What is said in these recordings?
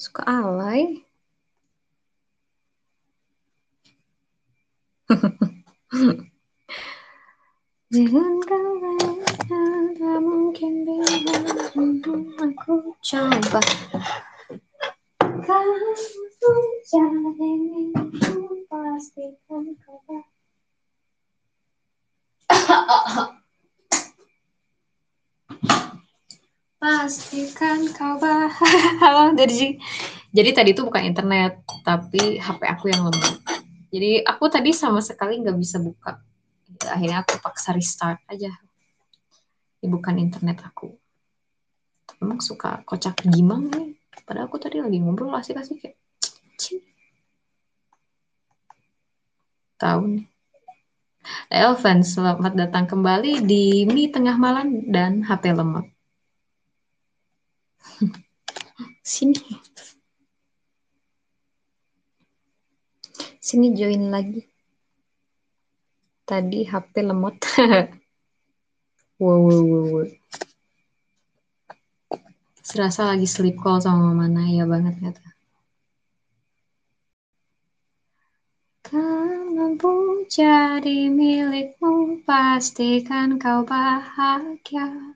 Suka alay. Jangan kau bayangkan, tak mungkin bilang aku coba. Kamu jadi milikku, pastikan kau pastikan kau bahagia. Jadi tadi itu bukan internet, tapi HP aku yang lemot. Jadi aku tadi sama sekali nggak bisa buka. Akhirnya aku paksa restart aja. Ini bukan internet aku. Emang suka kocak gimang nih. Padahal aku tadi lagi ngobrol asik-asik kayak. Tahu nih. Elvan, selamat datang kembali di Mi Tengah Malam dan HP lemot. Sini. Sini join lagi. Tadi HP lemot. wow. Serasa lagi sleep call sama Mama Naya banget kata. Kan mampu jadi milikmu, pastikan kau bahagia.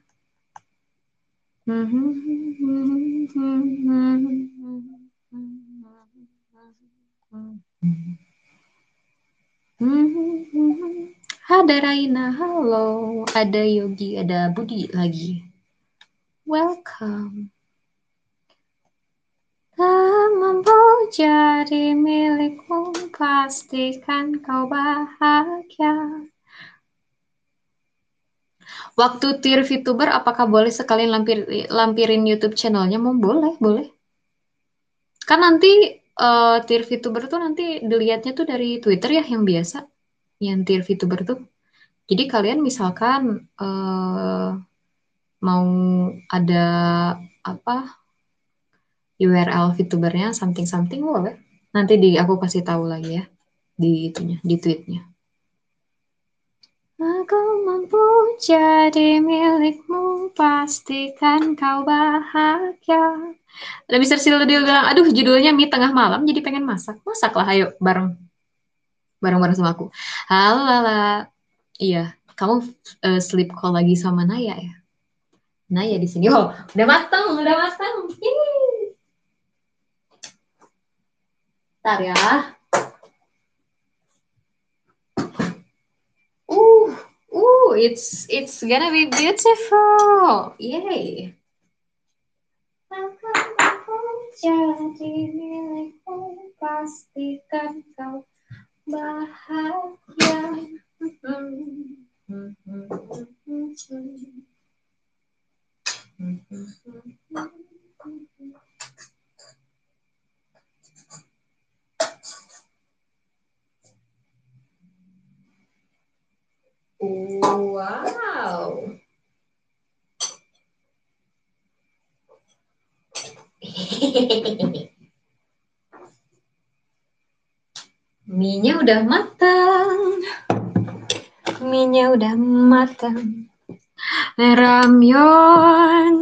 Ada Raina, halo. Ada Yogi, ada Budi lagi. Welcome. Tak mampu jadi milikmu, pastikan kau bahagia. Waktu tier VTuber, apakah boleh sekalian lampirin YouTube channelnya? Mau boleh. Kan nanti tier VTuber tuh nanti dilihatnya tuh dari Twitter ya yang biasa, yang tier VTuber tuh. Jadi kalian misalkan mau ada apa URL VTubernya something boleh. Nanti aku kasih tahu lagi ya di itunya, di tweetnya. Aku mampu jadi milikmu, pastikan kau bahagia. Ada Mr. Siludil bilang, aduh judulnya Mi Tengah Malam, jadi pengen masak. Masaklah, ayo bareng sama aku. Halo Lala. Iya, kamu sleep call lagi sama Naya ya? Naya di sini. Oh, udah matang. Yeay. Bentar ya. It's gonna be beautiful. Yay. Aku jadi milikmu, pastikan kau bahagia. Wow. Mie-nya udah matang. Ramyeon.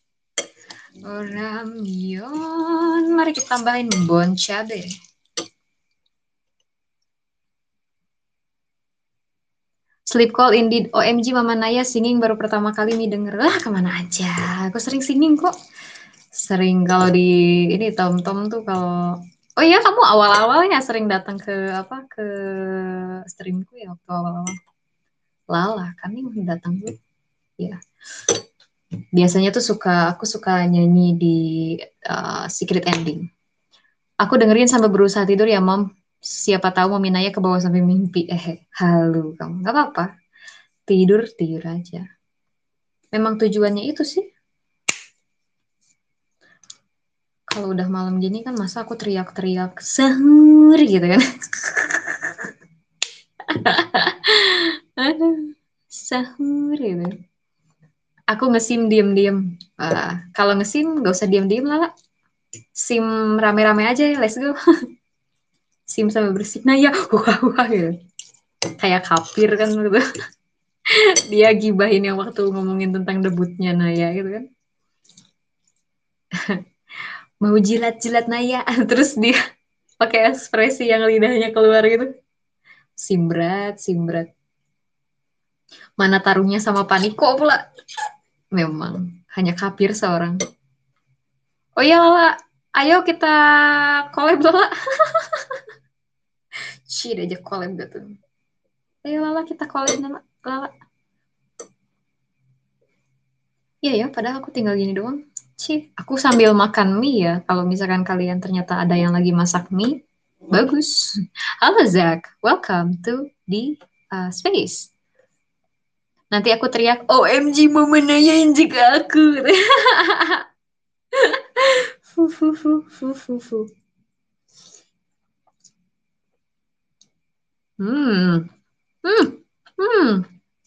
Mari kita tambahin bon cabe. Sleep call indeed. OMG Mama Naya singing baru pertama kali nih denger. Lah kemana aja. Aku sering singing kok. Sering kalau di ini Tom tuh kalau. Oh iya kamu awal-awalnya sering datang ke streamku ya waktu awal-awal. Lala kan yang datang tuh. Ya. Biasanya tuh aku suka nyanyi di Secret Ending. Aku dengerin sampai berusaha tidur ya, Mom. Siapa tahu Mami Naya ke bawah sampai mimpi. Halu kamu. Gak apa-apa. Tidur aja. Memang tujuannya itu sih. Kalau udah malam gini kan masa aku teriak-teriak sahur gitu kan. Aduh, sahur gitu. Aku ngesim diem-diem. Kalau ngesim gak usah diem-diem lah. Sim rame-rame aja ya, let's go. Sim sampai bersih. Nah ya, wah gitu. Kayak kapir kan gitu. Dia gibahin yang waktu ngomongin tentang debutnya Naya gitu kan. mau jilat-jilat Naya. Terus dia pakai ekspresi yang lidahnya keluar gitu. Simbrat, simbrat. Mana taruhnya sama Paniko pula. Memang hanya kapir seorang. Oh iya Lala, ayo kita collab Lala. Cih, aja collab gitu. Ayo Lala kita collab Lala. Lala. Iya ya, padahal aku tinggal gini doang. Cih, aku sambil makan mie ya. Kalau misalkan kalian ternyata ada yang lagi masak mie, bagus. Halo Zach, welcome to the space. Nanti aku teriak, OMG mau menanyain juga aku. Fu, fu, fu, fu, fu, fu. Hmm, hmm, hmm.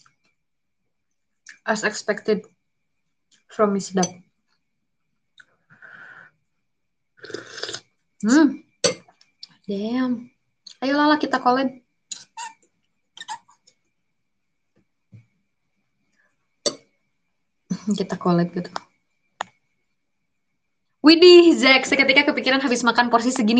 As expected from Miss Duck. Hmm, damn. Ayo Lala kita collab. Kita collab gitu. Widih, Zack, seketika kepikiran habis makan porsi segini.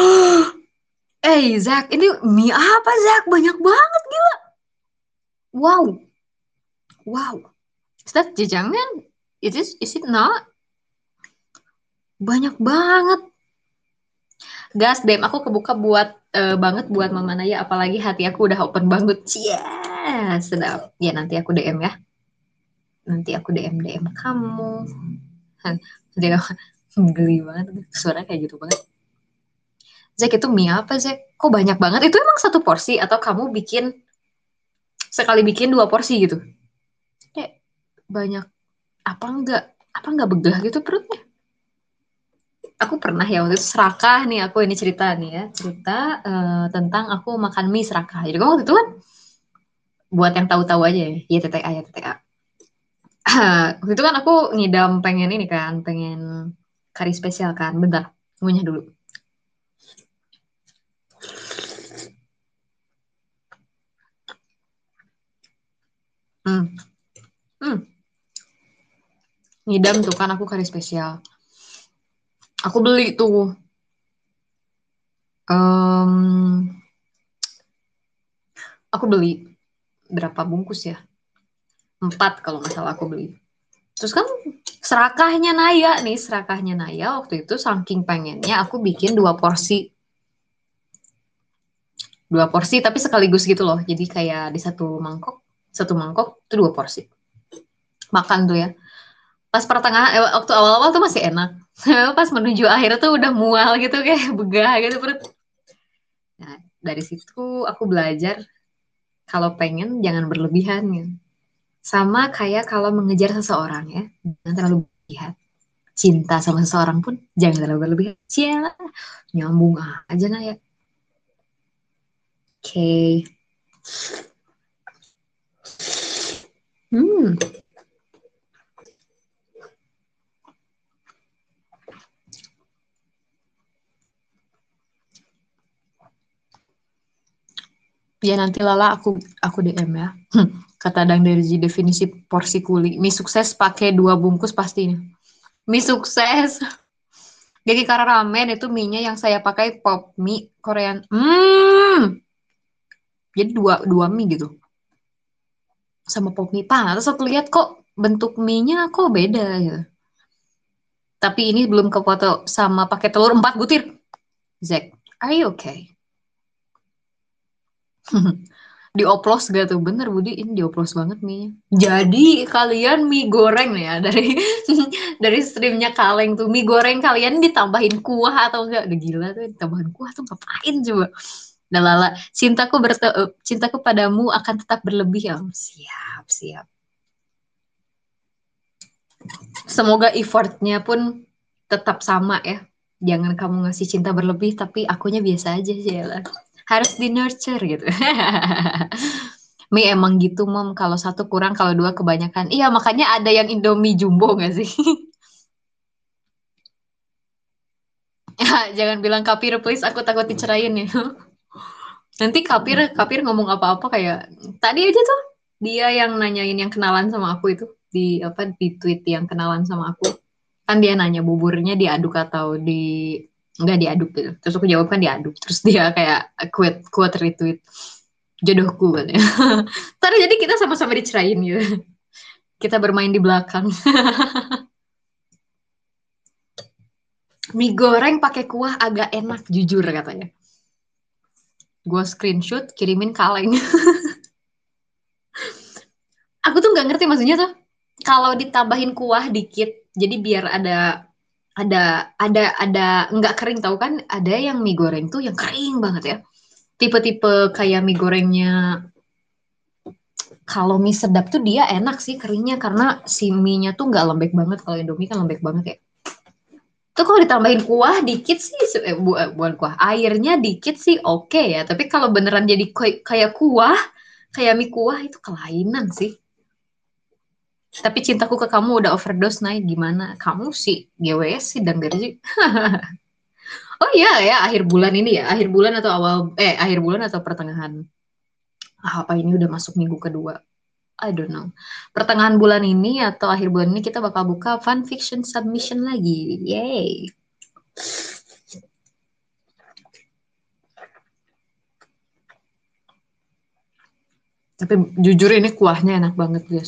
Zack, ini mie apa, Zack? Banyak banget, gila. Wow, wow. Is that jajangan? Is it not? Banyak banget. Gas, dem, aku kebuka buat banget buat Mama Naya, apalagi hati aku udah open banget. Cia, sedap. Ya, nanti aku DM ya. Nanti aku DM kamu. Nanti kamu geli banget. Suara kayak gitu banget. Zack, itu mie apa, Zack? Kok banyak banget? Itu emang satu porsi atau kamu bikin sekali bikin dua porsi gitu? Kayak banyak apa enggak? Apa enggak begah gitu perutnya? Aku pernah ya waktu itu serakah nih, aku ini cerita nih ya, cerita tentang aku makan mie serakah. Jadi waktu itu kan buat yang tahu-tahu aja ya, ya TTA ya TTA. Waktu itu kan aku ngidam pengen ini kan, pengen kari spesial kan. Bentar, ngunyah dulu. Hmm, hmm. Ngidam tuh kan aku kari spesial. Aku beli tuh em, aku beli berapa bungkus ya? 4 kalau nggak salah aku beli. Terus kan serakahnya Naya waktu itu saking pengennya aku bikin dua porsi tapi sekaligus gitu loh. Jadi kayak di satu mangkok itu dua porsi. Makan tuh ya. Pas pertengahan, waktu awal-awal tuh masih enak. Pas menuju akhir tuh udah mual gitu kayak begah gitu perut. Nah, dari situ aku belajar kalau pengen jangan berlebihan ya. Sama kayak kalau mengejar seseorang ya, jangan terlalu berlebihan. Cinta sama seseorang pun jangan terlalu berlebihan. Ciela, nyambung aja nah ya. Oke. Hmm, ya nanti Lala aku DM ya. Kata Dang dari definisi porsi kuli. Mie sukses pakai 2 bungkus pasti nih. Mie sukses. Jadi karena ramen itu mie-nya yang saya pakai pop mie Korean. Jadi dua mie gitu. Sama pop mie terus aku lihat kok bentuk mie-nya kok beda ya. Tapi ini belum kefoto sama pakai telur 4 butir. Zack, are you okay? Dioplos gak tuh? Bener Budi, ini dioplos banget mie. Jadi kalian mie goreng nih ya dari dari streamnya Kaleng tuh mie goreng kalian ditambahin kuah atau enggak? Udah gila tuh ditambahin kuah tuh ngapain coba? Nah Lala, cintaku padamu akan tetap berlebih ya. Siap, siap. Semoga effortnya pun tetap sama ya. Jangan kamu ngasih cinta berlebih tapi akunya biasa aja sih ya. Harus di nurture gitu. Mie emang gitu mom, kalau satu kurang, kalau dua kebanyakan. Iya makanya ada yang Indomie jumbo gak sih? Ya, jangan bilang Kapir please, aku takut dicerain ya. Nanti Kapir ngomong apa-apa kayak tadi aja tuh dia yang nanyain yang kenalan sama aku itu di apa di tweet yang kenalan sama aku. Kan dia nanya buburnya diaduk atau nggak diaduk gitu. Terus aku jawab kan diaduk. Terus dia kayak quote quote retweet jodohku katanya. Ntar jadi kita sama-sama dicerain gitu. Kita bermain di belakang. Mie goreng pakai kuah agak enak jujur katanya. Gue screenshot kirimin kaleng. Aku tuh nggak ngerti maksudnya tuh kalau ditambahin kuah dikit jadi biar ada nggak kering tahu kan ada yang mie goreng tuh yang kering banget ya tipe-tipe kayak mie gorengnya kalau mie sedap tuh dia enak sih keringnya karena si mie-nya tuh nggak lembek banget kalau Indomie kan lembek banget ya tuh kalau ditambahin kuah dikit sih bukan kuah airnya dikit sih oke ya tapi kalau beneran jadi kayak kuah kayak mie kuah itu kelainan sih. Tapi cintaku ke kamu udah overdose naik gimana? Kamu sih GWS sih dan gaji. Oh iya ya akhir bulan ini ya, akhir bulan atau akhir bulan atau pertengahan. Apa ini udah masuk minggu kedua? I don't know. Pertengahan bulan ini atau akhir bulan ini kita bakal buka fan fiction submission lagi. Yay. Tapi jujur ini kuahnya enak banget, guys.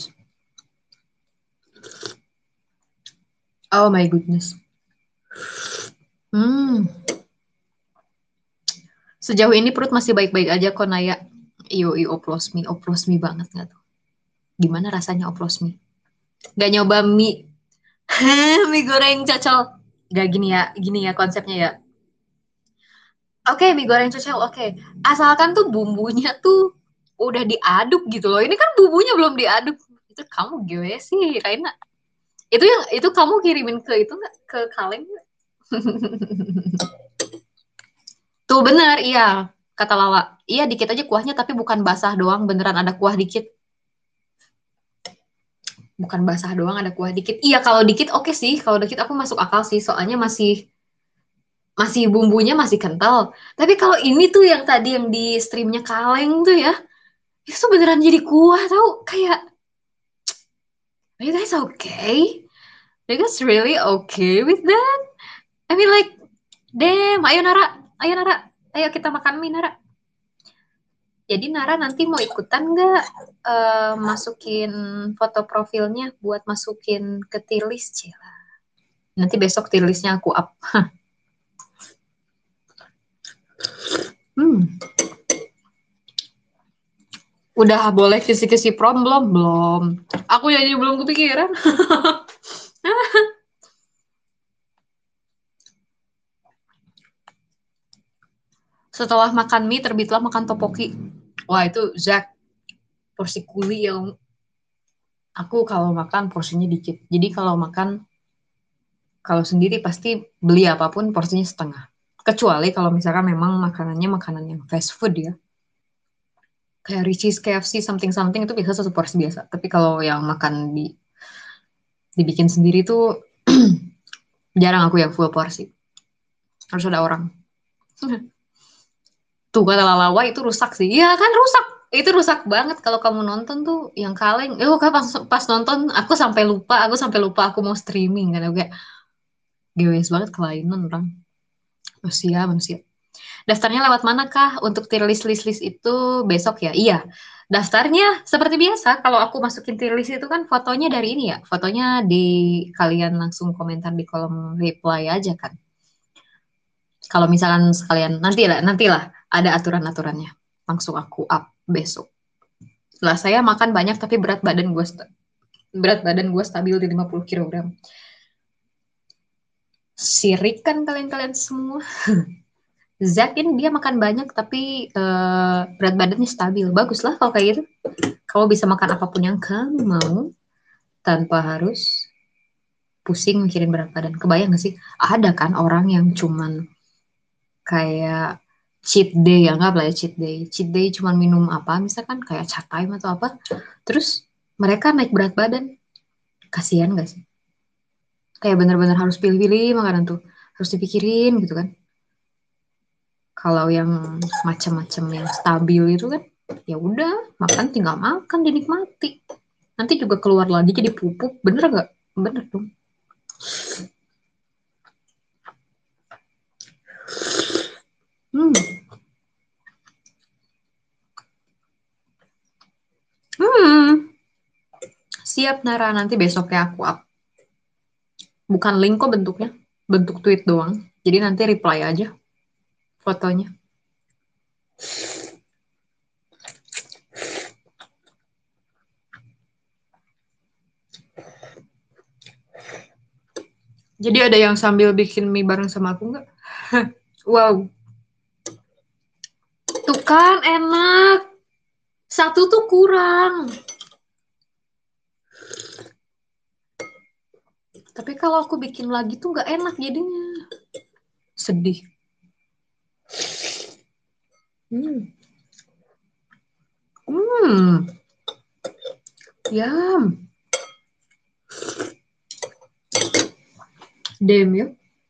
Oh my goodness. Hmm, sejauh ini perut masih baik-baik aja kok Naya. Yoi oplos mie banget nggak tuh? Gimana rasanya oplos mie? Gak nyoba mie, mie goreng cocol. Gak gini ya konsepnya ya. Oke, mie goreng cocol, oke. Asalkan tuh bumbunya tuh udah diaduk gitu loh. Ini kan bumbunya belum diaduk. Itu kamu gue sih, Raina. Itu kamu kirimin ke itu nggak ke kaleng? Nggak? Tuh bener, iya. Kata Lala, iya dikit aja kuahnya tapi bukan basah doang, beneran ada kuah dikit. Bukan basah doang, ada kuah dikit. Iya, kalau dikit oke sih. Kalau dikit aku masuk akal sih, soalnya masih masih bumbunya masih kental. Tapi kalau ini tuh yang tadi yang di streamnya kaleng tuh ya, itu tuh beneran jadi kuah tau. Kayak, are you guys okay? Are you guys really okay with that? I mean like, damn, ayo Nara, ayo Nara, ayo kita makan mie Nara. Jadi Nara nanti mau ikutan nggak masukin foto profilnya buat masukin ke tier list, Cila? Nanti besok tier listnya aku up. Hmm. Udah boleh kisi-kisi prom belum? Belum. Aku jadi belum kepikiran. Setelah makan mie, terbitlah makan topoki. Wah, itu Zack porsi kuli yang aku kalau makan porsinya dikit. Jadi kalau sendiri pasti beli apapun porsinya setengah. Kecuali kalau misalkan memang makanannya makanan yang fast food ya. Kayak Richie's, KFC, something-something itu biasa satu porsi biasa. Tapi kalau yang makan dibikin sendiri tuh jarang aku yang full porsi. Harus ada orang. Tuh kata Lalawa itu rusak sih. Iya kan rusak. Itu rusak banget kalau kamu nonton tuh yang kaleng. Kan pas nonton aku sampai lupa aku mau streaming kan aku kayak gewes banget kelainan orang. Manusia, manusia. Daftarnya lewat mana kah untuk tier list itu besok ya? Iya. Daftarnya seperti biasa kalau aku masukin tier list itu kan fotonya dari ini ya. Fotonya di kalian langsung komentar di kolom reply aja kan. Kalau misalkan sekalian nantilah ada aturan-aturannya. Langsung aku up besok. Lah saya makan banyak tapi berat badan gue stabil di 50 kilogram. Sirik kan kalian-kalian semua. Zack ini dia makan banyak tapi berat badannya stabil. Bagus lah kalau kayak gitu. Kamu bisa makan apapun yang kamu mau tanpa harus pusing mikirin berat badan. Kebayang gak sih? Ada kan orang yang cuman kayak cheat day ya nggak lah ya cheat day cuman minum apa misalkan kayak chat time atau apa terus mereka naik berat badan kasihan gak sih kayak bener-bener harus pilih-pilih makanan tuh harus dipikirin gitu kan kalau yang macam-macam yang stabil itu kan ya udah makan tinggal makan dinikmati nanti juga keluar lagi jadi pupuk bener gak bener dong Hmm. Hmm. Siap Nara, nanti besoknya aku up. Bukan link kok bentuknya, bentuk tweet doang. Jadi nanti reply aja fotonya. Jadi ada yang sambil bikin mie bareng sama aku nggak? Wow, tuh kan enak. Satu tuh kurang. Tapi kalau aku bikin lagi tuh nggak enak jadinya. Sedih. Hmm. Hmm. Yum. Damn ya.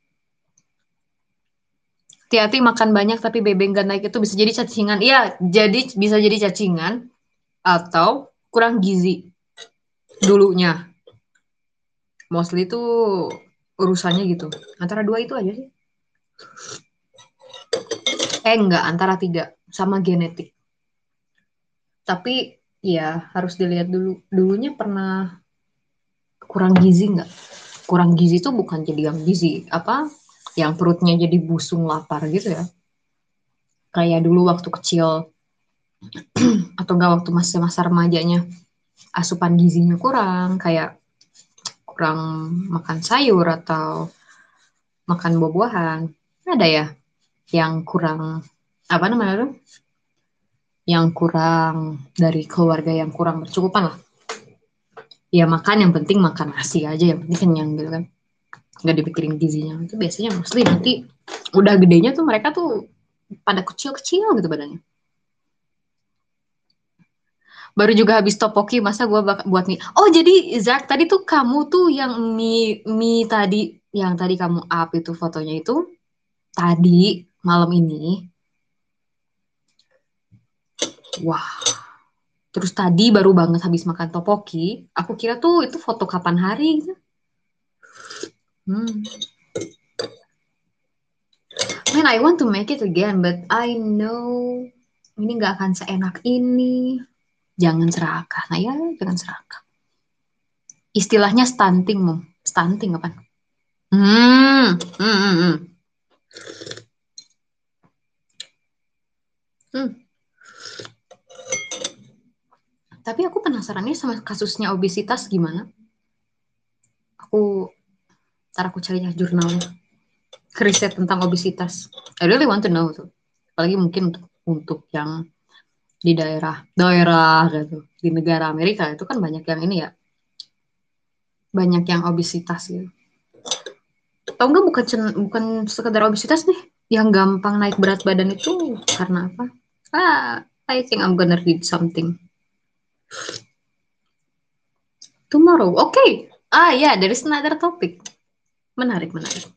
Hati-hati makan banyak tapi BB nggak naik itu bisa jadi cacingan. Iya, jadi bisa jadi cacingan atau kurang gizi dulunya. Mostly tuh urusannya gitu. Antara dua itu aja sih. Enggak, antara tiga sama genetik. Tapi ya harus dilihat dulu. Dulunya pernah kurang gizi nggak? Kurang gizi tuh bukan jadi yang gizi apa? Yang perutnya jadi busung lapar gitu ya. Kayak dulu waktu kecil atau enggak waktu masih masa remajanya asupan gizinya kurang, kayak kurang makan sayur atau makan buah-buahan. Ada ya yang kurang apa namanya tuh? Yang kurang dari keluarga yang kurang bercukupan lah. Ya makan yang penting makan nasi aja yang penting kenyang gitu kan. Nggak dipikirin gizinya. Itu biasanya mostly nanti udah gedenya tuh mereka tuh pada kecil-kecil gitu badannya. Baru juga habis topoki, masa gue buat mie. Oh, jadi Zak, tadi tuh kamu tuh yang mie tadi, yang tadi kamu up itu fotonya itu, tadi malam ini. Wah, terus tadi baru banget habis makan topoki. Aku kira tuh itu foto kapan hari gitu. Hmm. Man, I want to make it again, but I know ini nggak akan seenak ini. Jangan serakah. Nah ya, jangan serakah. Istilahnya stunting, Mom. Stunting apa? Hmm. Hmm. Tapi aku penasarannya sama kasusnya obesitas gimana. Aku ntar aku cari ya jurnalnya. Riset tentang obesitas. I really want to know tuh. Apalagi mungkin untuk yang di daerah gitu di negara Amerika itu kan banyak yang ini ya, banyak yang obesitas gitu. Tahu nggak bukan sekedar obesitas nih, yang gampang naik berat badan itu karena apa? Ah, I think I'm gonna read something tomorrow. Okay. Ah ya, yeah, there is another topic. Menarik, menarik.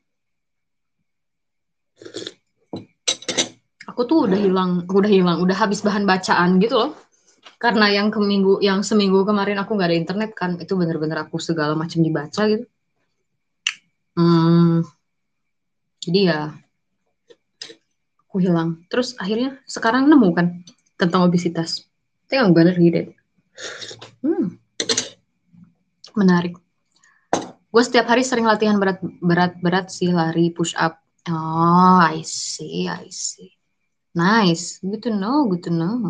Aku tuh udah habis bahan bacaan gitu loh. Karena yang seminggu kemarin aku nggak ada internet kan, itu bener-bener aku segala macam dibaca gitu. Hmm, jadi ya aku hilang. Terus akhirnya sekarang nemu kan tentang obesitas. Think I'm gonna read it. Hmm, menarik. Gue setiap hari sering latihan berat sih, lari, push up. Oh, I see, I see. Nice, good to know, good to know.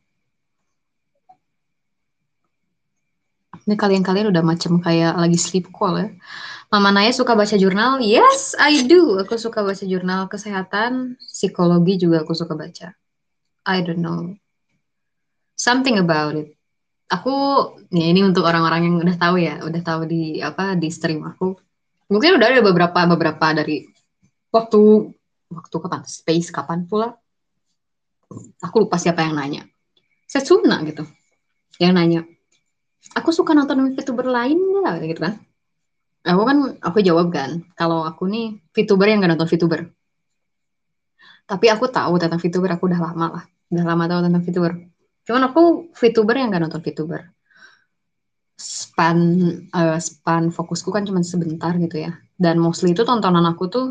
Ini kalian-kalian udah macam kayak lagi sleep call ya. Mama Naya suka baca jurnal? Yes, I do. Aku suka baca jurnal kesehatan, psikologi juga aku suka baca. I don't know. Something about it. Aku, ya ini untuk orang-orang yang udah tahu ya, udah tahu di apa di stream aku. Mungkin udah ada beberapa beberapa dari waktu waktu kapan? Space kapan pula? Aku lupa siapa yang nanya. Setsuna gitu. Yang nanya, aku suka nonton VTuber lain nggak? Gitu kan. Aku jawab kan, kalau aku nih VTuber yang gak nonton VTuber. Tapi aku tahu tentang VTuber, aku udah lama lah. Udah lama tahu tentang VTuber. Cuman aku VTuber yang gak nonton VTuber. span span fokusku kan cuma sebentar gitu ya. Dan mostly itu tontonan aku tuh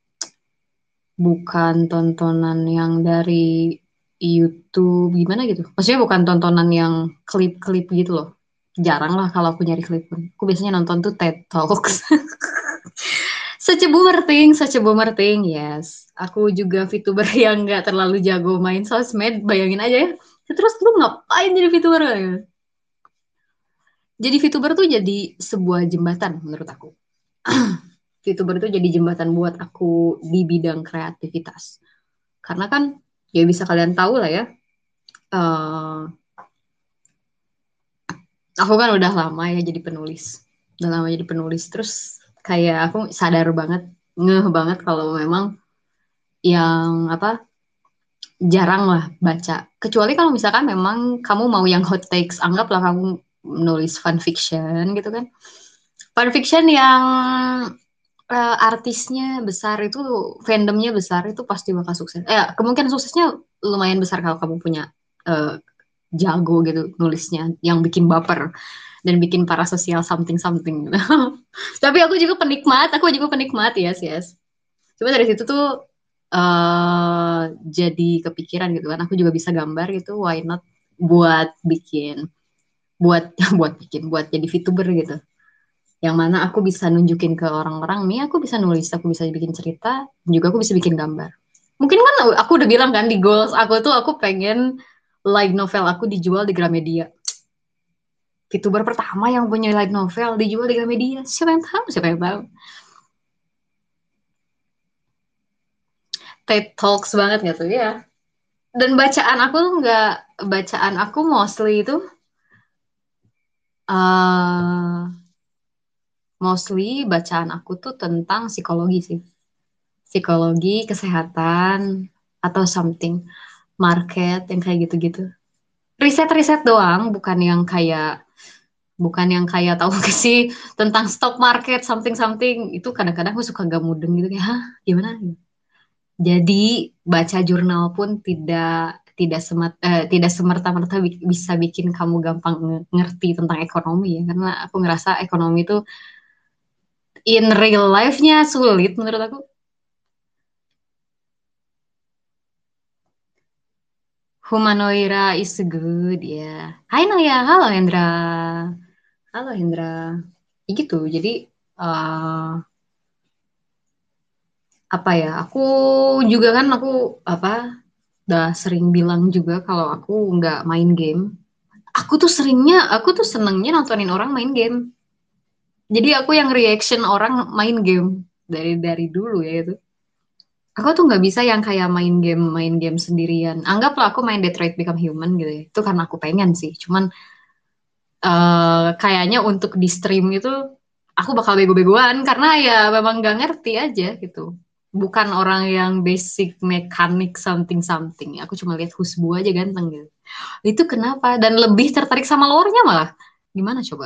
bukan tontonan yang dari YouTube gimana gitu. Maksudnya bukan tontonan yang klip-klip gitu loh. Jarang lah kalau aku nyari klip pun. Aku biasanya nonton tuh TED Talks. Such a boomer thing, yes. Aku juga VTuber yang nggak terlalu jago main sosmed, bayangin aja ya. Terus lu ngapain jadi VTuber ya? Jadi VTuber tuh jadi sebuah jembatan menurut aku. VTuber itu jadi jembatan buat aku di bidang kreativitas. Karena kan ya bisa kalian tahu lah ya, eh, aku kan udah lama ya jadi penulis. Udah lama jadi penulis. Terus kayak aku sadar banget, ngeh banget kalau memang yang apa jarang lah baca. Kecuali kalau misalkan memang kamu mau yang hot takes, anggaplah kamu nulis fan fiction gitu kan. Fan fiction yang artisnya besar itu, fandomnya besar itu pasti bakal sukses. Kemungkinan suksesnya lumayan besar kalau kamu punya eh, jago gitu nulisnya, yang bikin baper dan bikin parasosial something something gitu. Tapi aku juga penikmat, yes yes. Cuma dari situ tuh jadi kepikiran gitu kan, aku juga bisa gambar gitu, why not buat bikin, buat buat jadi VTuber gitu. Yang mana aku bisa nunjukin ke orang-orang, nih aku bisa nulis, aku bisa bikin cerita, juga aku bisa bikin gambar. Mungkin kan aku udah bilang kan di goals aku tuh aku pengen light novel aku dijual di Gramedia. VTuber pertama yang punya light novel dijual di Gramedia. Siapa yang tahu? Siapa yang tahu? TED Talks banget gitu tuh ya. Dan bacaan aku mostly itu eh mostly bacaan aku tuh tentang psikologi sih. Psikologi, kesehatan, atau something, market yang kayak gitu-gitu. Riset-riset doang, bukan yang kayak tahu gak sih tentang stock market something something. Itu kadang-kadang aku suka gak mudeng gitu kayak, hah, gimana? Jadi baca jurnal pun tidak semerta-merta bisa bikin kamu gampang ngerti tentang ekonomi ya, karena aku ngerasa ekonomi itu in real life-nya sulit menurut aku. Humanoira is good ya. Hai Naya, halo Hendra. Halo Hendra. Ya gitu. Jadi eh, apa ya? Aku apa udah sering bilang juga kalau aku nggak main game. Aku tuh senengnya nontonin orang main game. Jadi aku yang reaction orang main game dari dulu ya itu. Aku tuh nggak bisa yang kayak main game sendirian. Anggaplah aku main Detroit Become Human gitu ya. Itu karena aku pengen sih. Cuman kayaknya untuk di stream itu aku bakal bego-begoan karena ya memang nggak ngerti aja gitu. Bukan orang yang basic mekanik something something. Aku cuma lihat Husbu aja ganteng gitu. Itu kenapa? Dan lebih tertarik sama lore-nya malah. Gimana coba?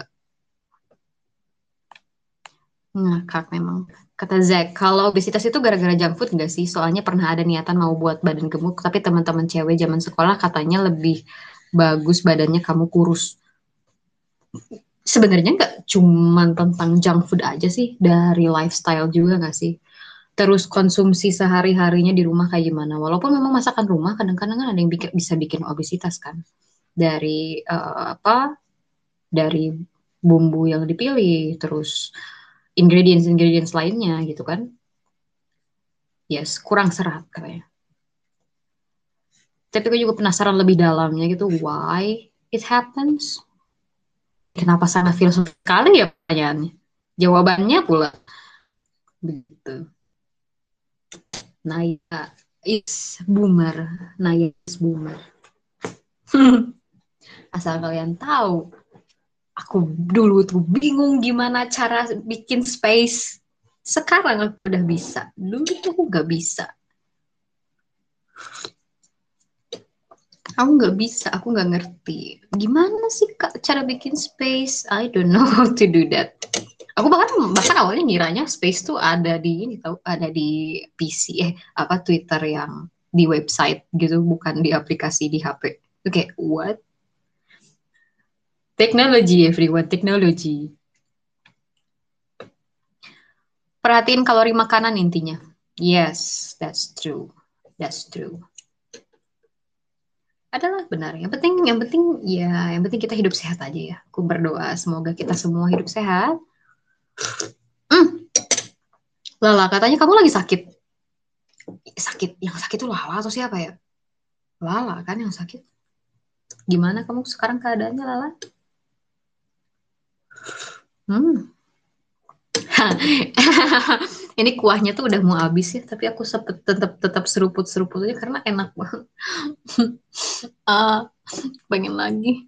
Ngakak memang. Kata Zack, kalau obesitas itu gara-gara junk food nggak sih? Soalnya pernah ada niatan mau buat badan gemuk, tapi teman-teman cewek zaman sekolah katanya lebih bagus badannya kamu kurus. Sebenarnya nggak cuman tentang junk food aja sih, dari lifestyle juga nggak sih? Terus konsumsi sehari-harinya di rumah kayak gimana? Walaupun memang masakan rumah kadang-kadang kan ada yang bisa bikin obesitas kan. Dari dari bumbu yang dipilih, terus ingredients-ingredients lainnya gitu kan. Yes, kurang serat katanya. Tapi aku juga penasaran lebih dalamnya gitu, why it happens? Kenapa sangat filsuf sekali ya pertanyaannya? Jawabannya pula begitu. Naya is boomer. Naya is boomer. Asal kalian tahu, aku dulu tuh bingung gimana cara bikin space. Sekarang aku udah bisa. Dulu tuh aku gak bisa. Aku nggak ngerti. Gimana sih Kak cara bikin space? I don't know how to do that. Aku bahkan awalnya ngiranya space tuh ada di ini tahu, ada di PC apa Twitter yang di website gitu, bukan di aplikasi di HP. Oke, what? Technology, everyone, technology. Perhatiin kalori makanan intinya. Yes, that's true. That's true. Adalah benar. Yang penting ya, yang penting kita hidup sehat aja ya. Aku berdoa semoga kita semua hidup sehat. Hmm, Lala, katanya kamu lagi sakit. Sakit, yang sakit itu Lala atau siapa ya? Lala kan yang sakit. Gimana kamu sekarang keadaannya, Lala? Hmm. Ini kuahnya tuh udah mau habis ya, tapi aku tetap tetap seruput-seruput aja karena enak banget. Ah, pengen lagi.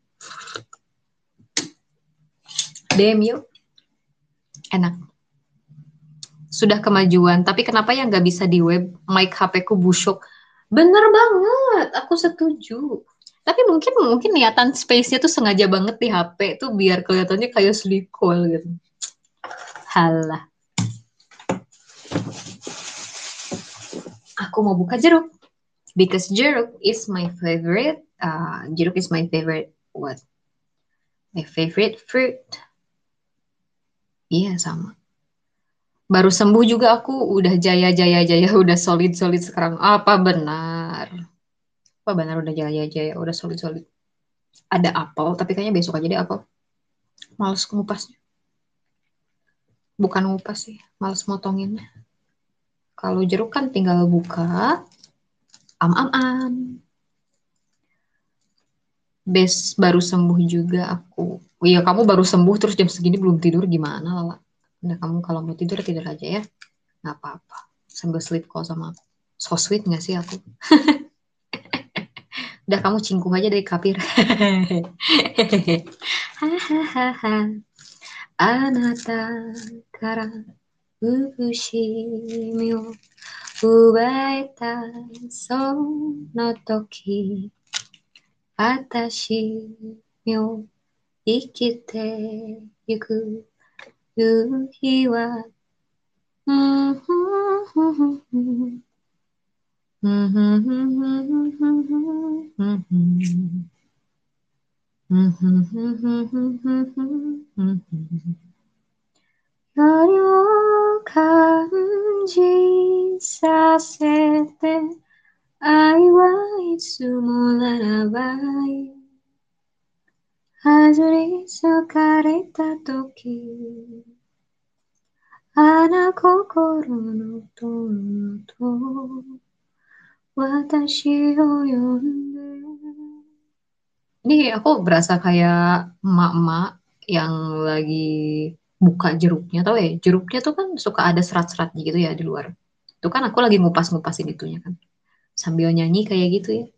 Damn yuk, enak. Sudah kemajuan, tapi kenapa ya nggak bisa di web? Mic HP ku busuk. Bener banget, aku setuju. Tapi mungkin mungkin niatan space-nya tuh sengaja banget di HP tuh biar kelihatannya kayak sleek call gitu. Halah, aku mau buka jeruk. Because jeruk is my favorite. Jeruk is my favorite. What? My favorite fruit. Iya sama. Baru sembuh juga aku udah jaya jaya jaya udah solid solid sekarang. Apa benar? Apa benar udah jaya jaya udah solid solid. Ada apel tapi kayaknya besok aja deh apel. Males ngupasnya. Bukan ngupas sih, males motonginnya. Kalau jeruk kan tinggal buka, am am am. Baru sembuh juga aku. Oh iya, kamu baru sembuh terus jam segini belum tidur gimana, Lala? Udah kamu kalau mau tidur tidur aja ya. Nggak apa-apa. Sambil sleep call sama aku. So sweet nggak sih aku? Udah kamu cingkung aja dari kapir. Hahaha. Anata kara fukushimi wo ubaeta sono toki watashi wo ikite yuku yuki wa夜を感じさせて愛はいつもならば外れ裂かれた時花心の友と私を呼んでIni aku berasa kayak emak-emak yang lagi buka jeruknya, tau ya? Jeruknya tuh kan suka ada serat-serat gitu ya di luar. Itu kan aku lagi ngupas-ngupasin itunya kan. Sambil nyanyi kayak gitu ya.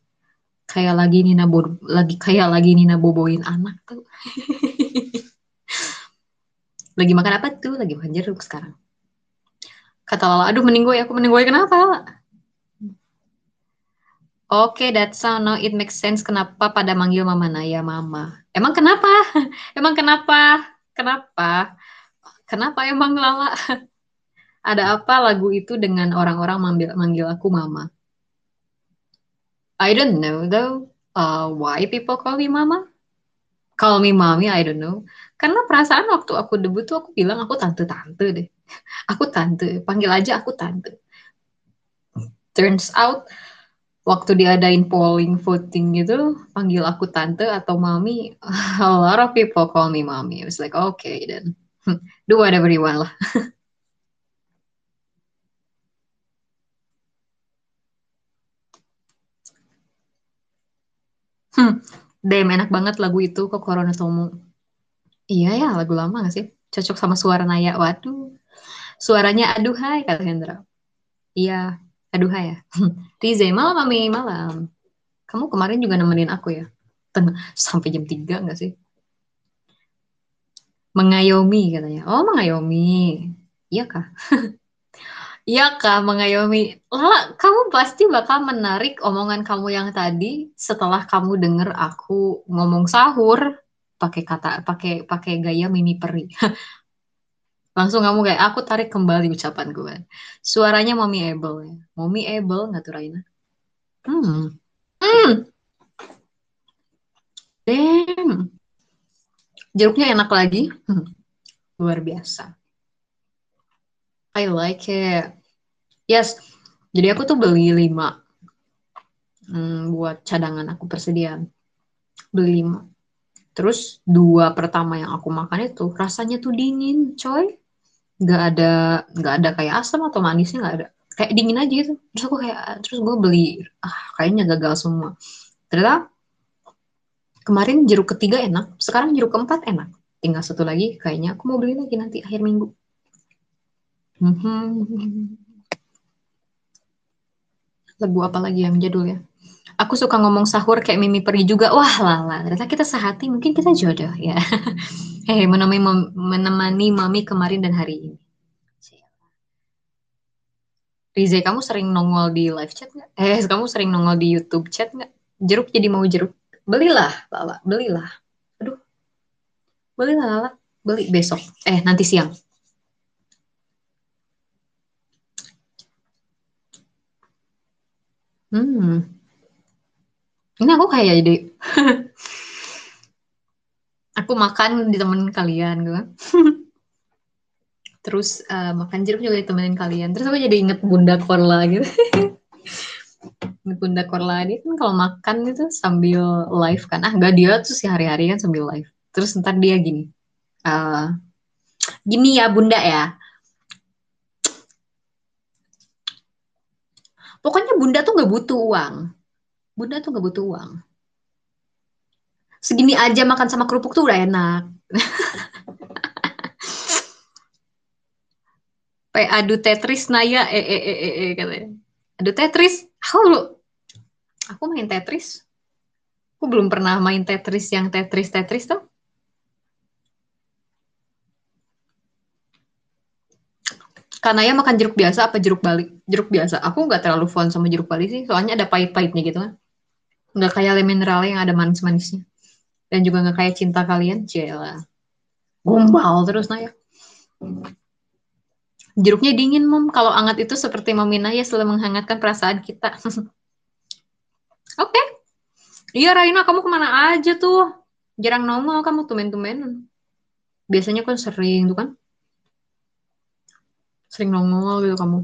Kayak lagi Nina boboin anak tuh. Lagi makan apa tuh? Lagi makan jeruk sekarang. Kata Lala, aduh aku meninggoy kenapa? Oke, that sound now it makes sense kenapa pada manggil Mama Naya Mama. Emang kenapa? Emang kenapa? Kenapa? Kenapa emang Lala? Ada apa lagu itu dengan orang-orang manggil aku Mama? I don't know though. Why people call me Mama? Call me Mommy, I don't know. Karena perasaan waktu aku debut tuh aku bilang aku tante-tante deh. Aku tante, panggil aja aku tante. Turns out waktu diadain polling voting gitu, panggil aku tante atau mami, a lot of people call me mommy. I was like, okay then, do whatever you want lah. Hmm, damn enak banget lagu itu kok Corona Tomo. Iya ya, lagu lama gak sih? Cocok sama suara Naya. Waduh, suaranya aduhai kata Hendra. Iya, aduhai ya. Rize, malam mami, malam. Kamu kemarin juga nemenin aku ya? Sampai jam 3 gak sih? Mengayomi katanya. Oh, mengayomi. Iya kah? Iya Kak, mengayomi. Lala, kamu pasti bakal menarik omongan kamu yang tadi setelah kamu denger aku ngomong sahur pakai gaya mini peri. Langsung kamu kayak aku tarik kembali ucapan gue. Suaranya Mommy Able ya. Mommy Able nggak tuh Raina? Hmm. Hmm. Damn. Jeruknya enak lagi. Luar biasa. I like it. Yes. Jadi aku tuh beli 5 buat cadangan aku persediaan. Beli 5. Terus 2 pertama yang aku makan itu rasanya tuh dingin, coy. Nggak ada nggak ada kayak asam atau manisnya nggak ada. Kayak dingin aja gitu. Terus gue beli, kayaknya gagal semua. Ternyata kemarin jeruk ketiga enak, sekarang jeruk keempat enak. Tinggal satu lagi, kayaknya aku mau beli lagi nanti akhir minggu. Mhm. Lagu apa lagi yang jadul ya? Aku suka ngomong sahur kayak Mimi Pergi juga. Wah lala, ternyata kita sehati, mungkin kita jodoh ya. Hehe, menemani mami kemarin dan hari ini. Rize, kamu sering nongol di live chat nggak? Kamu sering nongol di YouTube chat nggak? Jeruk jadi mau jeruk. Belilah, Lala, belilah. Aduh, belilah, Lala. Beli besok. Nanti siang. Hmm, ini aku kayak jadi, aku makan ditemenin kalian, gitu kan. Terus makan jeruk juga ditemenin kalian. Terus aku jadi inget Bunda Korla gitu. Bunda Korla dia kan kalau makan itu sambil live kan. Enggak, dia tuh sehari-hari kan sambil live. Terus ntar dia gini. eh Gini ya Bunda ya. Pokoknya Bunda tuh nggak butuh uang. Bunda tuh nggak butuh uang. Segini aja makan sama kerupuk tuh udah enak. Kayak adu Tetris Naya katanya. Adu Tetris. Aku main Tetris. Aku belum pernah main Tetris yang Tetris tuh. Karena ya makan jeruk biasa apa jeruk bali? Jeruk biasa. Aku nggak terlalu fond sama jeruk bali sih. Soalnya ada pahit-pahitnya gitu kan. Nggak kayak le mineral yang ada manis-manisnya. Dan juga nggak kayak cinta kalian. Cila. Gombal terus Naya. Jeruknya dingin, Mom. Kalau anget itu seperti meminah ya selalu menghangatkan perasaan kita. Oke. Iya, Raina, kamu kemana aja tuh? Jarang nongol kamu tumen-tumenan. Biasanya kan sering tuh kan. Sering nongol gitu kamu.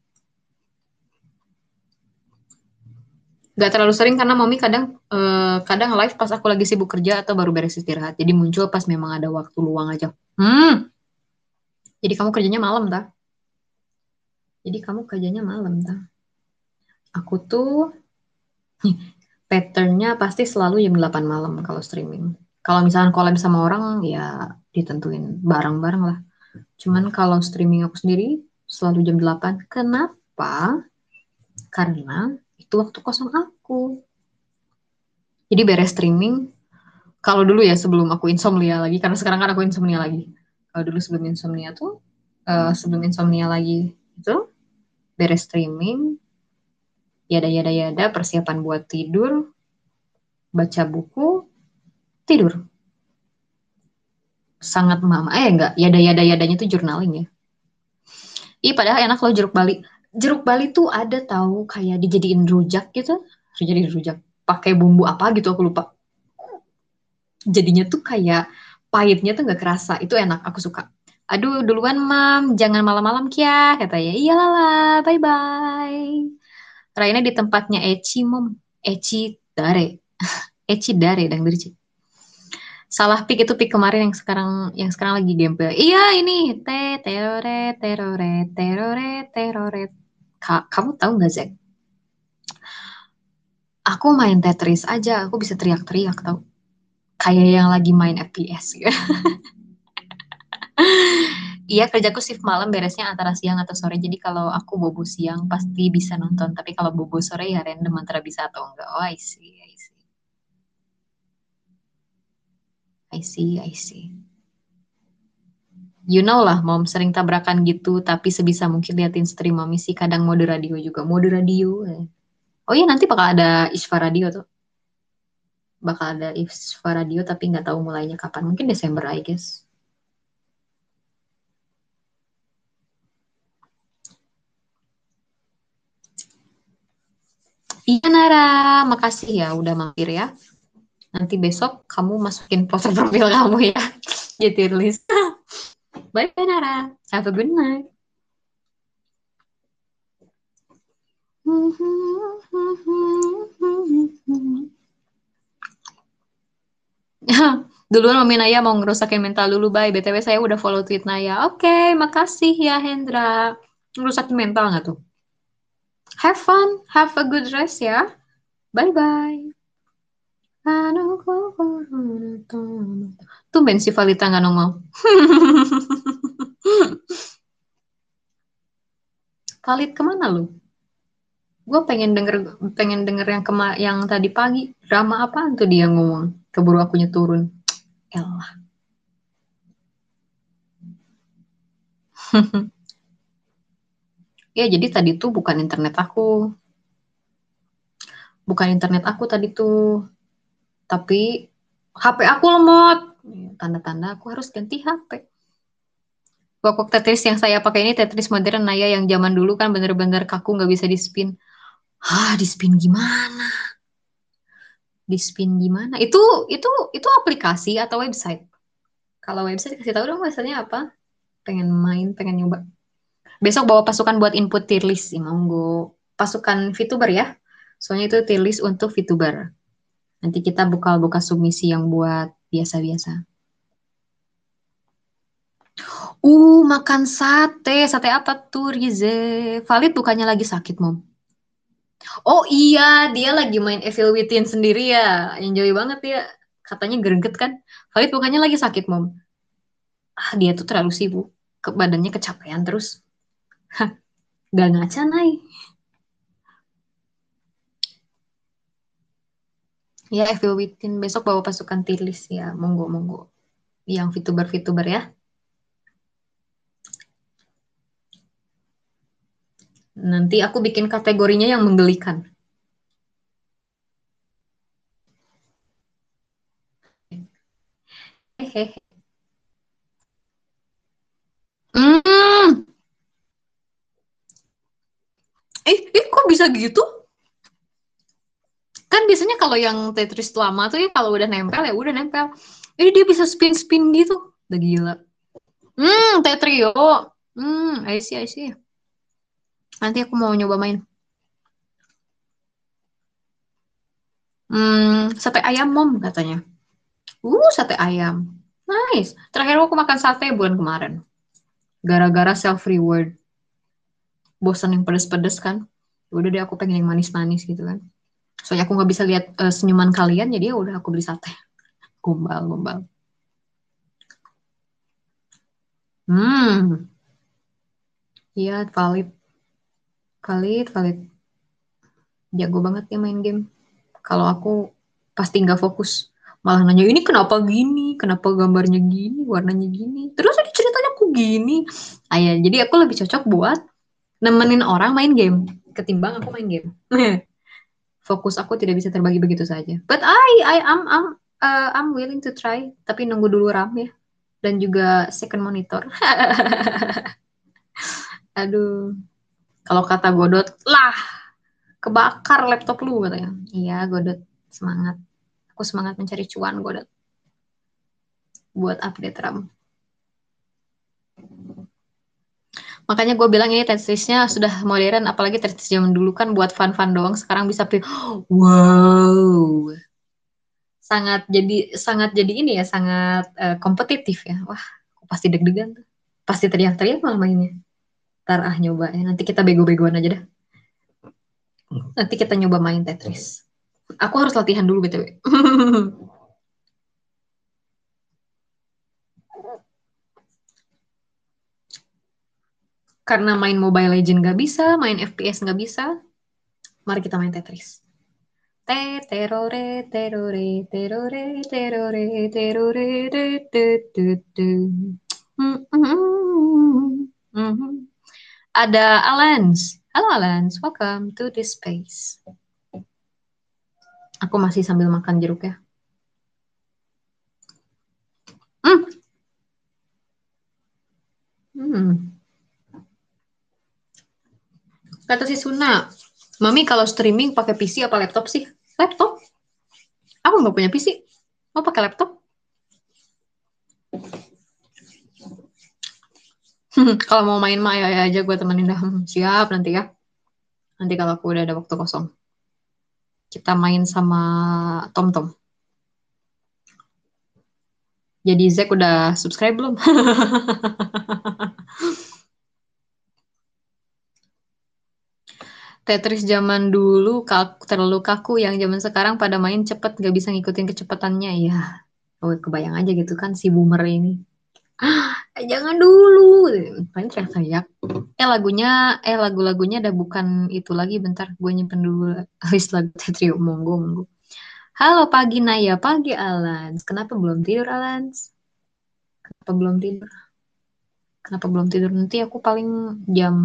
Gak terlalu sering karena Mami kadang live pas aku lagi sibuk kerja atau baru beres istirahat. Jadi muncul pas memang ada waktu luang aja. Jadi kamu kerjanya malam, tak? Jadi kamu kerjanya malam, tak? Aku tuh patternnya pasti selalu jam 8 malam kalau streaming. Kalau misalnya collab sama orang, ya ditentuin bareng-bareng lah. Cuman kalau streaming aku sendiri, selalu jam 8. Kenapa? Karena itu waktu kosong aku. Jadi beres streaming, kalau dulu ya sebelum aku insomnia lagi, karena sekarang kan aku insomnia lagi. Kalau dulu sebelum insomnia lagi itu beres streaming, yada yada yada, persiapan buat tidur, baca buku, tidur. Sangat mama, enggak, yada yada yadanya tuh journaling ya. Ih, padahal enak loh jeruk Bali. Jeruk Bali tuh ada tahu kayak dijadiin rujak gitu. Jadi rujak. Pakai bumbu apa gitu aku lupa. Jadinya tuh kayak pahitnya tuh nggak kerasa. Itu enak, aku suka. Aduh, duluan mam, jangan malam-malam kia, katanya. Iyalah lah, bye-bye. Raina di tempatnya Eci, mom. Eci Dare. Eci Dare, dan Dirci. Salah pick itu pick kemarin yang sekarang lagi gameplay. Iya ini teroret. Kamu tahu nggak Zack? Aku main Tetris aja, aku bisa teriak-teriak tau. Kayak yang lagi main FPS gitu. Iya kerjaku shift malam beresnya antara siang atau sore. Jadi kalau aku bobo siang pasti bisa nonton. Tapi kalau bobo sore ya random antara bisa atau enggak. Oh I see, I see. I see, I see. You know lah, mom sering tabrakan gitu, tapi sebisa mungkin liatin stream mami sih. Kadang mode radio juga, mode radio. Oh iya nanti bakal ada Isfa Radio tuh, bakal ada Isfa Radio, tapi nggak tahu mulainya kapan. Mungkin Desember, I guess. Iya Nara, makasih ya udah mampir ya. Nanti besok kamu masukin foto profil kamu ya. Ya tier list. Bye bye Nara. Have a good night. Duluan Mami Naya mau ngerusakin mental dulu, bye. BTW saya udah follow tweet Naya. Oke, makasih ya Hendra. Ngerusakin mental nggak tuh? Have fun, have a good rest ya. Bye-bye. Tumben si Valita nggak nongol. Valit kemana lu? Gue pengen denger yang tadi pagi. Drama apaan tuh dia ngomong? Keburu akunya turun. Elah. Ya jadi tadi tuh bukan internet aku. Bukan internet aku tadi tuh. Tapi HP aku lemot. Tanda-tanda aku harus ganti HP. Pokok Tetris yang saya pakai ini Tetris modern Naya yang zaman dulu kan bener-bener kaku nggak bisa di spin. Di spin gimana? Di spin gimana? Itu aplikasi atau website? Kalau website kasih tahu dong websitenya apa? Pengen main, pengen nyoba. Besok bawa pasukan buat input tier list sih, monggo. Pasukan VTuber ya. Soalnya itu tier list untuk VTuber. Nanti kita buka submisi yang buat biasa-biasa. Makan sate. Sate apa tuh, Rize? Valid bukannya lagi sakit, Mom? Oh iya, dia lagi main Evil Within sendiri ya. Enjoy banget ya. Katanya greget kan. Valid bukannya lagi sakit, Mom? Dia tuh terlalu sibuk. Badannya kecapean terus. Gak ngaca, Nay. Ya, Evil Within. Besok bawa pasukan tier list ya. Monggo, monggo. Yang VTuber-VTuber ya. Nanti aku bikin kategorinya yang menggelikan. Hehehe. Hmm. Kok bisa gitu? Kan biasanya kalau yang Tetris lama tuh ya kalau udah nempel ya udah nempel. Dia bisa spin-spin gitu. Udah gila. Tetrio. I see. Nanti aku mau nyoba main. Sate ayam mom katanya. Sate ayam. Nice. Terakhir aku makan sate bulan kemarin. Gara-gara self reward. Bosan yang pedes-pedes kan. Udah deh aku pengen yang manis-manis gitu kan. Soalnya aku nggak bisa lihat senyuman kalian, jadi ya udah aku beli sate. Gombal, gombal. Hmm, iya valid, valid. Jago banget ya main game. Kalau aku pasti nggak fokus. Malah nanya ini kenapa gini, kenapa gambarnya gini, warnanya gini. Terus ini ceritanya aku gini. Ya, jadi aku lebih cocok buat nemenin orang main game ketimbang aku main game. Fokus aku tidak bisa terbagi begitu saja. But I'm willing to try. Tapi nunggu dulu RAM ya. Dan juga second monitor. Aduh, kalau kata Godot, lah kebakar laptop lu katanya. Iya, Godot semangat. Aku semangat mencari cuan Godot buat update RAM. Makanya gue bilang ini Tetrisnya sudah modern, apalagi Tetris zaman dulu kan buat fun-fun doang. Sekarang bisa pilih, wow, sangat jadi ini ya, sangat kompetitif ya. Wah, aku pasti deg-degan tuh. Pasti teriak-teriak malah mainnya. Ntar nyoba ya. Nanti kita bego-begoan aja dah. Nanti kita nyoba main Tetris. Aku harus latihan dulu BTW. Karena main Mobile Legend gak bisa, main FPS gak bisa, mari kita main Tetris. Terore, terore, terore, terore, terore, Mm, mm, mm. Ada Alans. Halo Alans, welcome to this space. Aku masih sambil makan jeruk ya. Hmm. Hmm. Kata si Suna, Mami kalau streaming pakai PC apa laptop sih? Laptop. Aku nggak punya PC. Mau pakai laptop? Kalau mau main mah ya aja gue temenin dah. Siap nanti ya. Nanti kalau aku udah ada waktu kosong. Kita main sama Tom Tom. Jadi Zack udah subscribe belum? Tetris zaman dulu terlalu kaku, yang zaman sekarang pada main cepet gak bisa ngikutin kecepatannya ya. Oh, kebayang aja gitu kan si boomer ini. Jangan dulu. Paling teriak-teriak. Lagu-lagunya udah bukan itu lagi. Bentar, gue nyimpen dulu list lagu Tetris. Monggo, monggo. Halo pagi Naya, pagi Alans. Kenapa belum tidur Alans? Kenapa belum tidur? Kenapa belum tidur? Nanti aku paling jam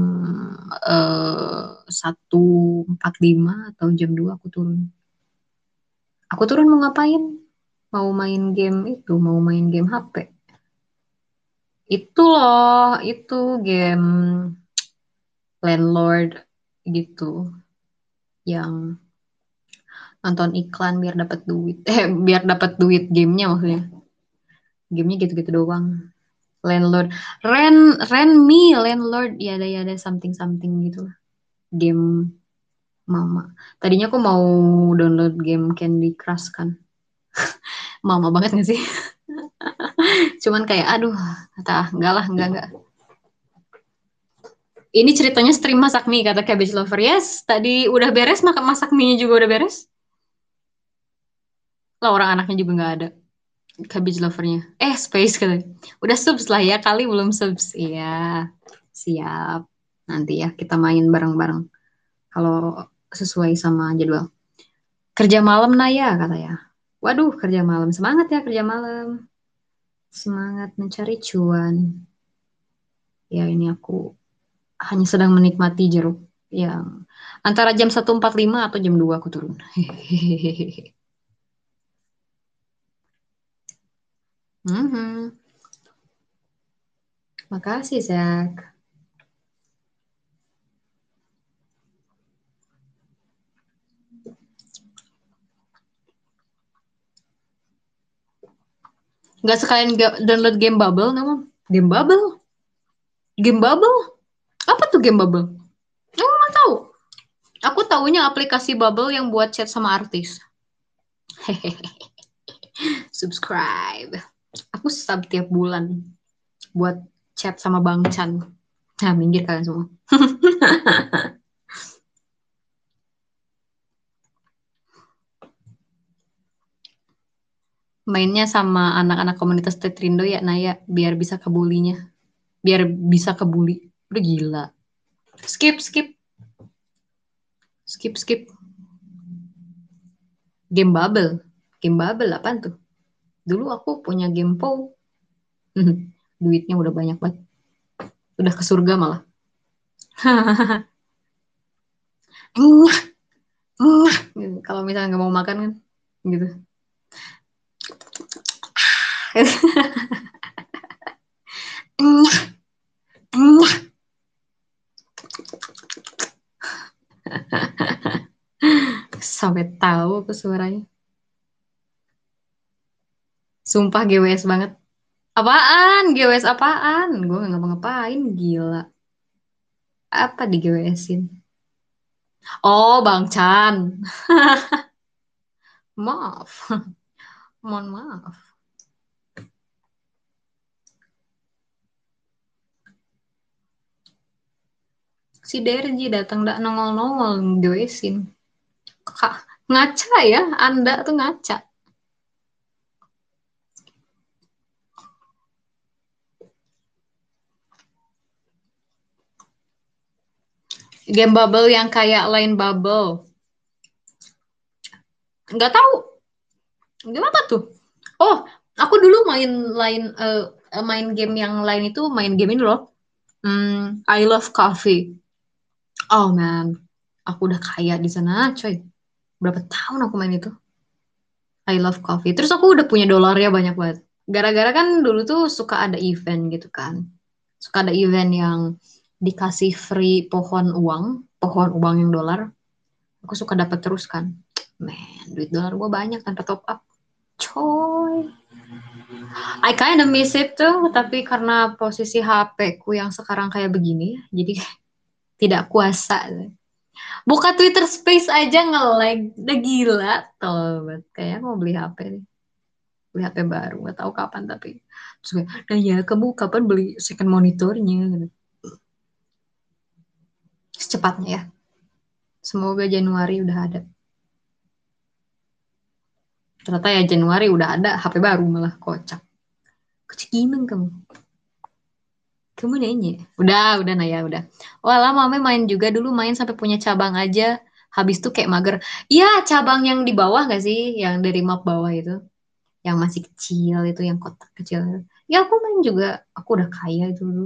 1.45 atau jam 2 aku turun. Aku turun mau ngapain? Mau main game itu, mau main game HP. Itu loh, itu game landlord gitu, yang nonton iklan biar dapat duit. Biar dapat duit gamenya maksudnya. Gamenya gitu-gitu doang. Landlord, rent me, landlord, ya ada something something gitu lah. Game mama. Tadinya aku mau download game Candy Crush kan. Mama banget gak sih? Cuman kayak aduh, kata enggak lah, enggak. Ini ceritanya stream masak mie kata Cabbage Lover. Yes, tadi udah beres, masak mie juga udah beres. Lah orang anaknya juga nggak ada. Cabbage Lovernya. Space kali. Udah subs lah ya, kali belum subs. Iya, siap. Nanti ya kita main bareng-bareng. Kalau sesuai sama jadwal. Kerja malam Naya katanya. Waduh, kerja malam. Semangat ya kerja malam. Semangat mencari cuan. Ya ini aku hanya sedang menikmati jeruk yang antara jam 1.45 atau jam 2 aku turun. Hehehe. Mhm. Makasih, Zak. Nggak sekalian download game Bubble, nggak mau? Game Bubble? Game Bubble? Apa tuh game Bubble? Oh, nggak tahu. Aku taunya aplikasi Bubble yang buat chat sama artis. Hehehe. Subscribe. Aku sub tiap bulan buat chat sama Bang Chan. Nah, minggir kalian semua. Mainnya sama anak-anak komunitas Tetrindo ya, Naya, biar bisa kebulinya. Biar bisa kebuli. Udah gila. Skip, skip, skip, skip. Game Bubble. Game Bubble apaan tuh? Dulu aku punya game POW. Duitnya udah banyak banget. Udah ke surga malah. Nyah, nyah. Gitu. Kalau misalnya nggak mau makan kan, gitu. Nyah, nyah. Sampai tahu aku suaranya. Sumpah GWS banget. Apaan? GWS apaan? Gue nggak ngapa-ngapain, gila. Apa di GWS-in? Oh, Bang Chan. Maaf. Mohon maaf. Si Derji datang nggak nongol-nongol GWS-in. Kak, ngaca ya? Anda tuh ngaca. Game bubble yang kayak lain bubble. Nggak tahu. Gimana tuh? Oh, aku dulu main game yang lain itu main game ini loh. I Love Coffee. Oh man, aku udah kaya di sana, coy. Berapa tahun aku main itu? I Love Coffee. Terus aku udah punya dolarnya banyak banget. Gara-gara kan dulu tuh suka ada event gitu kan. Suka ada event yang dikasih free pohon uang yang dolar. Aku suka dapat terus kan. Man, duit dolar gue banyak tanpa top up. Coy. I kind of miss it tuh, tapi karena posisi HP ku yang sekarang kayak begini, jadi tidak kuasa. Buka Twitter Space aja nge-lag, udah gila tuh. Kayaknya mau beli HP nih, beli HP baru, nggak tahu kapan tapi. Terus kayak, nah ya kamu kapan beli second monitornya? Gitu. Secepatnya ya, semoga Januari udah ada. Ternyata ya Januari udah ada HP baru malah kocak. Kocak gimana kamu? Kamu nanya? Udah Naya, udah. Walah, mame main juga dulu main sampai punya cabang aja. Habis tuh kayak mager. Iya, cabang yang di bawah gak sih? Yang dari map bawah itu. Yang masih kecil itu, yang kotak kecil. Ya aku main juga. Aku udah kaya itu dulu.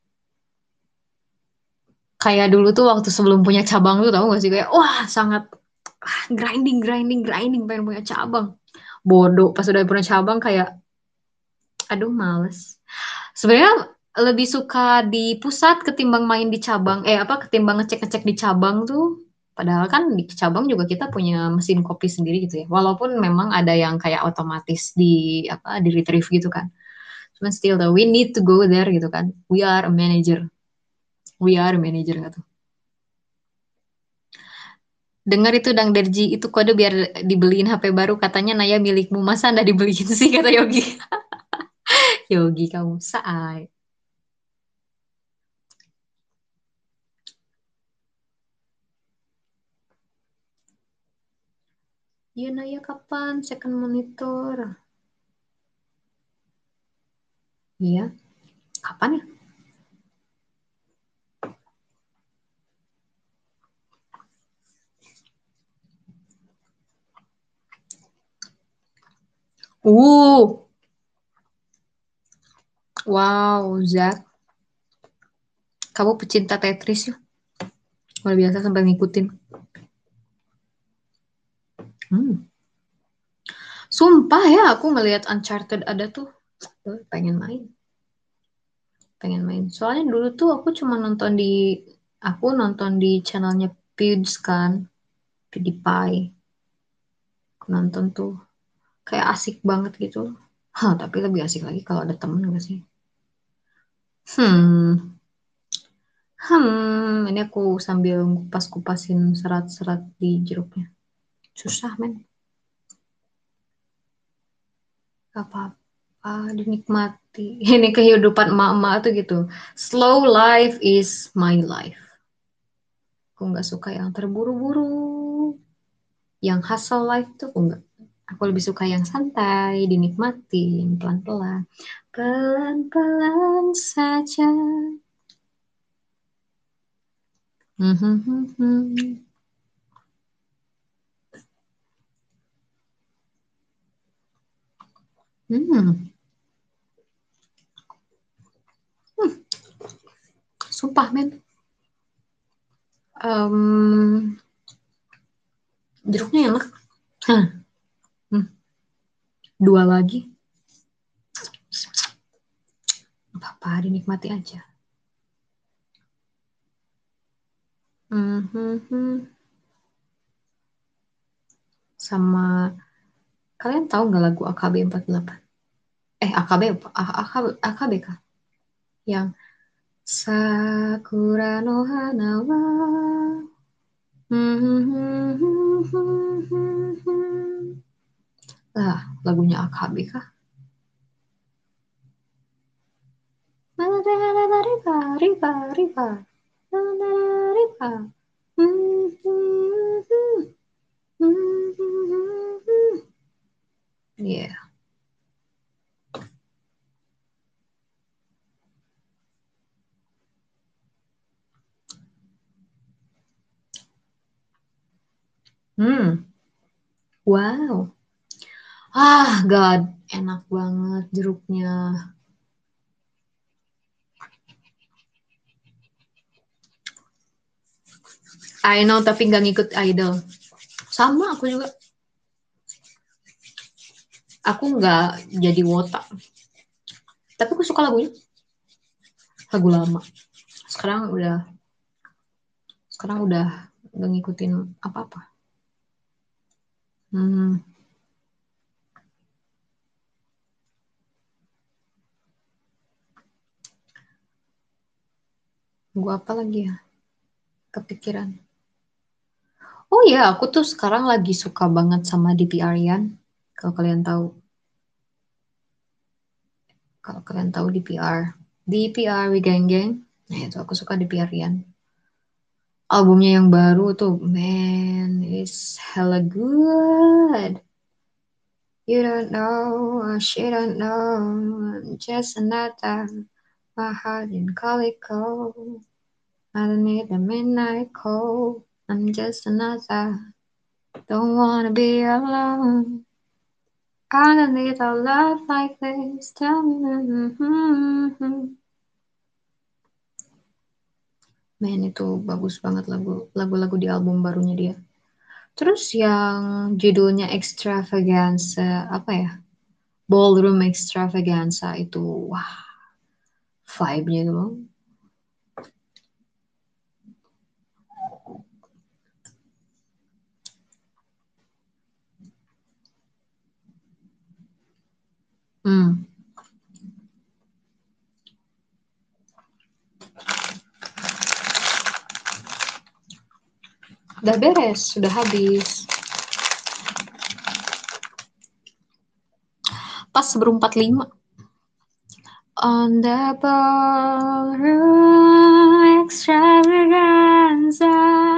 Kayak dulu tuh waktu sebelum punya cabang tuh tau gak sih? Kayak wah sangat grinding, grinding, grinding pengen punya cabang. Bodoh. Pas udah punya cabang kayak aduh males. Sebenarnya lebih suka di pusat ketimbang main di cabang. Apa ketimbang ngecek-ngecek di cabang tuh. Padahal kan di cabang juga kita punya mesin kopi sendiri gitu ya. Walaupun memang ada yang kayak otomatis di retrieve gitu kan. Cuman still though, we need to go there gitu kan. We are a manager. We are a manager gitu. Dengar itu Dang Derji, itu kode biar dibeliin HP baru katanya Naya milikmu. Masa anda dibeliin sih kata Yogi. Yogi kamu saai. Iya Naya kapan second monitor? Iya, kapan ya? Uh, wow, Zak, kamu pecinta Tetris ya? Luar biasa sampai ngikutin. Hmm. Sumpah ya, aku ngelihat Uncharted ada tuh. Pengen main, pengen main. Soalnya dulu tuh aku nonton di channelnya Pewds kan, PewDiePie. Aku nonton tuh, kayak asik banget gitu. Hah, tapi lebih asik lagi kalau ada temen gak sih? Hmm, ini aku sambil kupas-kupasin serat-serat di jeruknya. Susah, men. Gak apa-apa, dinikmati. Ini kehidupan emak-emak tuh gitu. Slow life is my life. Aku nggak suka yang terburu-buru. Yang hustle life tuh aku nggak. Aku lebih suka yang santai, dinikmatin, pelan-pelan. Pelan-pelan saja. Hmm. Hmm. Sumpah, men. Em, jeruknya enak. Hah. Hmm. Dua lagi. Apa-apa, dinikmati aja. Hmm. Sama kalian tahu nggak lagu AKB 48? AKB apa? AKB kah? Yang Sakura no Hanawa. Lah, lagunya AKB kah? Riba, riba, riba. Riba. Iya. Hmm. Wow. God, enak banget jeruknya. I know, tapi nggak ngikut idol. Sama aku juga. Aku nggak jadi wota. Tapi aku suka lagunya. Lagu lama. Sekarang udah, sekarang udah nggak ngikutin apa-apa. Hmm. Gua apa lagi ya? Kepikiran. Oh iya, aku tuh sekarang lagi suka banget sama DP Aryan. Kalau kalian tahu, kalau kalian tahu DPR, DPR We Gang Gang. Nah itu aku suka DP Aryan. Albumnya yang baru tuh, man, is hella good. You don't know, or she don't know, I'm just another. My heart in calico. I don't need a midnight call. I'm just another. Don't wanna be alone. I don't need a love like this. Tell me. Man itu bagus banget lagu-lagu di album barunya dia. Terus yang judulnya Extravaganza apa ya? Ballroom Extravaganza itu wah vibe-nya itu loh. Hmm. Udah beres, sudah habis. Pas seberempat lima. On the ballroom extravaganza.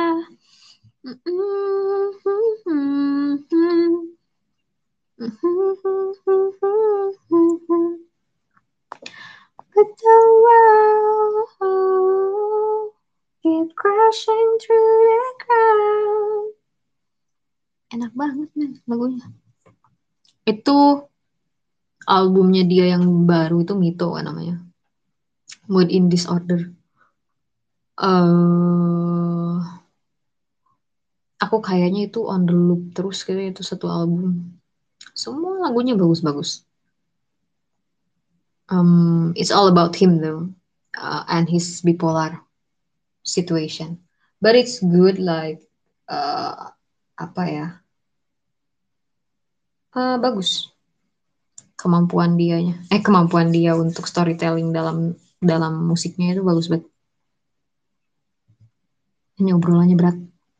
But the world keep crashing through the crowd. Enak banget nih lagunya. Itu albumnya dia yang baru itu Mito kan namanya. Mood in Disorder. eh aku kayaknya itu on the loop terus kayak itu satu album. Semua lagunya bagus-bagus. It's all about him though, and his bipolar situation. But it's good like uh, apa ya? Bagus kemampuan dia untuk storytelling dalam dalam musiknya itu bagus banget. Ini obrolannya berat.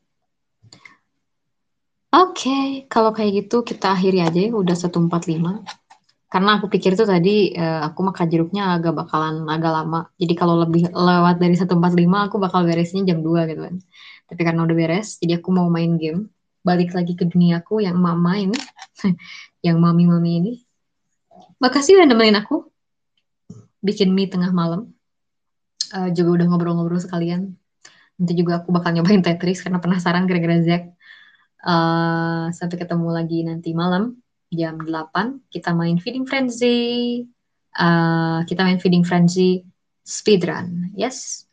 Oke, kalau kayak gitu kita akhiri aja ya, udah 1:45. Karena aku pikir tuh tadi aku makan jeruknya agak lama. Jadi kalau lebih lewat dari 1:45 aku bakal beresnya jam 2 gitu kan. Tapi karena udah beres, jadi aku mau main game. Balik lagi ke duniaku yang mama ini, yang mami-mami ini. Makasih udah nemenin aku bikin mie tengah malam. Juga udah ngobrol-ngobrol sekalian. Nanti juga aku bakal nyobain Tetris karena penasaran gara-gara Zack. Sampai ketemu lagi nanti malam jam 8 kita main Feeding Frenzy. Kita main Feeding Frenzy speedrun. Yes.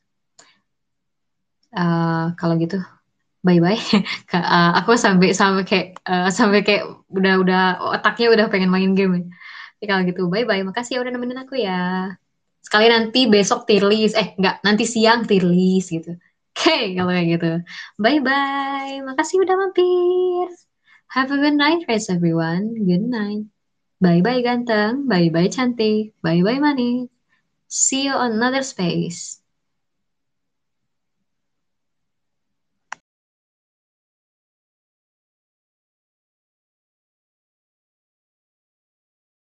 Kalau gitu bye bye. Aku sampai sampai kayak sampai kayak udah otaknya udah pengen main game. Jadi kalau gitu bye bye. Makasih ya udah nemenin aku ya. Sekali nanti besok tier list. Enggak, nanti siang tier list gitu. Oke, kalau kayak gitu. Bye bye. Makasih udah mampir. Have a good night, guys, everyone. Good night. Bye bye ganteng. Bye bye cantik. Bye bye manis. See you on another space.